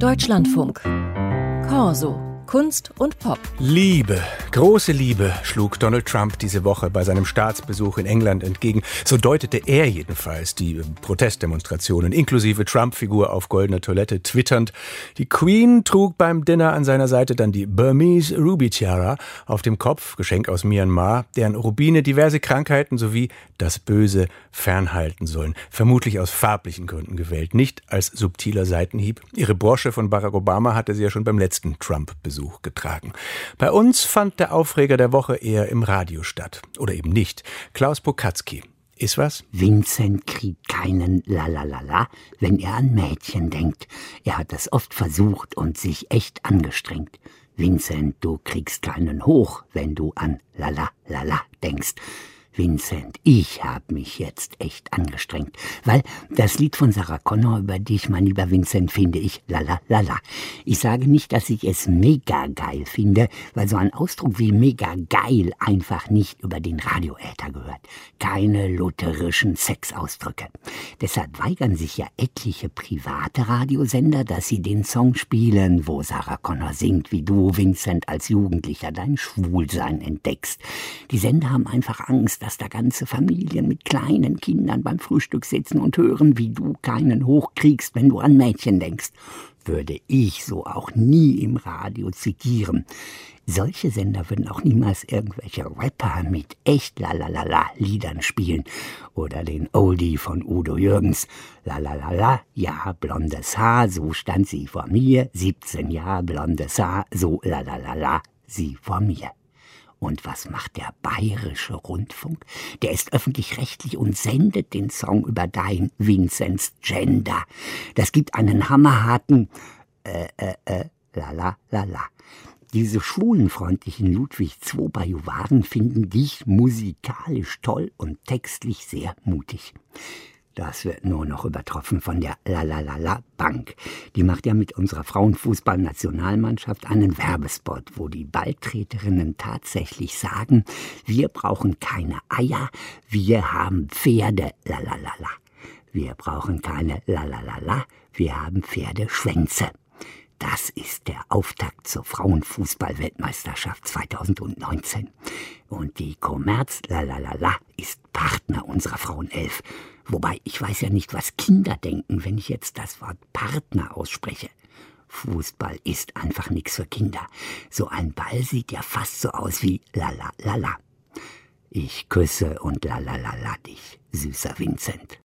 Deutschlandfunk. Corso. Kunst und Pop. Liebe, große Liebe schlug Donald Trump diese Woche bei seinem Staatsbesuch in England entgegen. So deutete er jedenfalls die Protestdemonstrationen, inklusive Trump-Figur auf goldener Toilette, twitternd. Die Queen trug beim Dinner an seiner Seite dann die Burmese Ruby Tiara auf dem Kopf, Geschenk aus Myanmar, deren Rubine diverse Krankheiten sowie das Böse fernhalten sollen. Vermutlich aus farblichen Gründen gewählt, nicht als subtiler Seitenhieb. Ihre Brosche von Barack Obama hatte sie ja schon beim letzten Trump-Besuch getragen. Bei uns fand der Aufreger der Woche eher im Radio statt. Oder eben nicht. Klaus Pokatzky. Ist was? Vincent kriegt keinen Lalalala, wenn er an Mädchen denkt. Er hat das oft versucht und sich echt angestrengt. Vincent, du kriegst keinen hoch, wenn du an Lalalala denkst. Vincent, ich hab mich jetzt echt angestrengt, weil das Lied von Sarah Connor über dich, mein lieber Vincent, finde ich lalalala. Ich sage nicht, dass ich es mega geil finde, weil so ein Ausdruck wie mega geil einfach nicht über den Radioäther gehört. Keine lutherischen Sexausdrücke. Deshalb weigern sich ja etliche private Radiosender, dass sie den Song spielen, wo Sarah Connor singt, wie du, Vincent, als Jugendlicher dein Schwulsein entdeckst. Die Sender haben einfach Angst, dass da ganze Familien mit kleinen Kindern beim Frühstück sitzen und hören, wie du keinen hochkriegst, wenn du an Mädchen denkst. Würde ich so auch nie im Radio zitieren. Solche Sender würden auch niemals irgendwelche Rapper mit echt Lalalala-Liedern spielen. Oder den Oldie von Udo Jürgens. Lalalala, ja, blondes Haar, so stand sie vor mir. 17 Jahre blondes Haar, so lalalala, sie vor mir. Und was macht der Bayerische Rundfunk? Der ist öffentlich-rechtlich und sendet den Song über dein Vinzenz Gender. Das gibt einen hammerharten la. Diese schwulenfreundlichen Ludwig II Bajuwaren finden dich musikalisch toll und textlich sehr mutig. Das wird nur noch übertroffen von der Lalalala Bank. Die macht ja mit unserer Frauenfußballnationalmannschaft einen Werbespot, wo die Balltreterinnen tatsächlich sagen, wir brauchen keine Eier, wir haben Pferde, lalalala. Wir brauchen keine Lalalala, wir haben Pferdeschwänze. Das ist der Auftakt zur Frauenfußball-Weltmeisterschaft 2019. Und die Commerz Lalalala ist Partner unserer Frauenelf. Wobei, ich weiß ja nicht, was Kinder denken, wenn ich jetzt das Wort Partner ausspreche. Fußball ist einfach nichts für Kinder. So ein Ball sieht ja fast so aus wie Lalalala. Ich küsse und lalalala dich, süßer Vincent.